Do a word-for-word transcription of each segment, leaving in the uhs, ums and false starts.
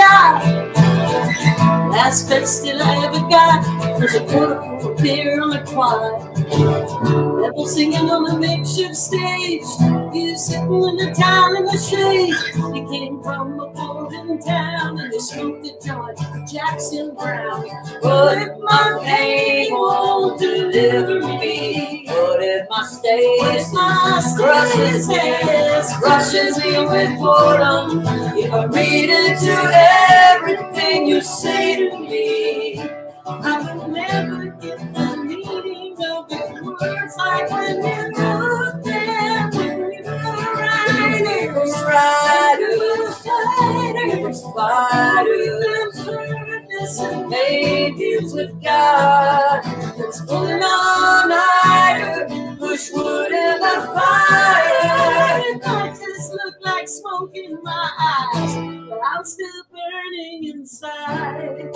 got. Last best that I ever got was a quarter for a beer on a quad. Rebel singing on a makeshift stage. You sitting in the town in the shade. You came from a golden town and you smoked a joint with Jackson Brown. What if my pain won't deliver me? What if my state crushes me, crushes me with boredom? If I read into everything you say to me, I will never get the meaning of your words like when you look them when we were riders, riders, fighters, fighters, service and babies with God. That's pulling all nighter, push wood in the fire. And I just look like smoke in my eyes, but I'm still burning inside.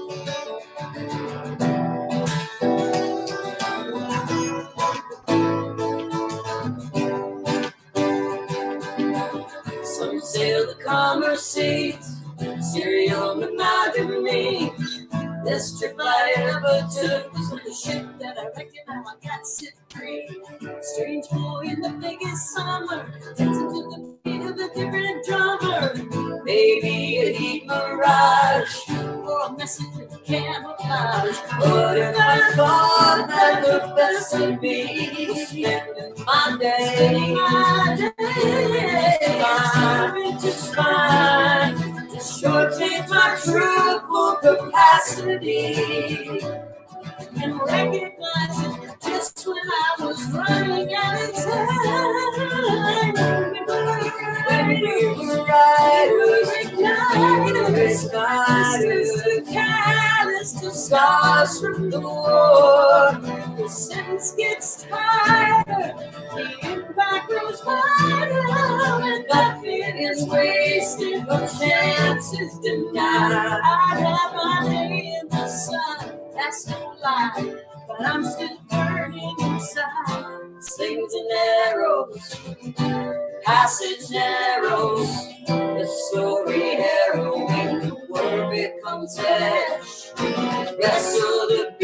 Some sail the commerce seas, cereal monogamy. This trip I ever took was with a ship that I reckon I got set free. Strange boy in the biggest summer, dancing to the beat of a different drummer. Maybe a heat mirage, or a message of camouflage. What if I thought that the best of me was spending my day, my day, fine, just fine. Shortchange my truthful capacity and recognize it just when I was running out of time. When we were riders, igniters, fighters, callous to scars from the war. The sentence gets tighter, the impact grows wider, and nothing is wasted, no chances denied. I have my day in the sun, that's no lie, but I'm still burning inside. Slings and arrows, passage narrows, the story harrowing, the word becomes ash. Wrestle the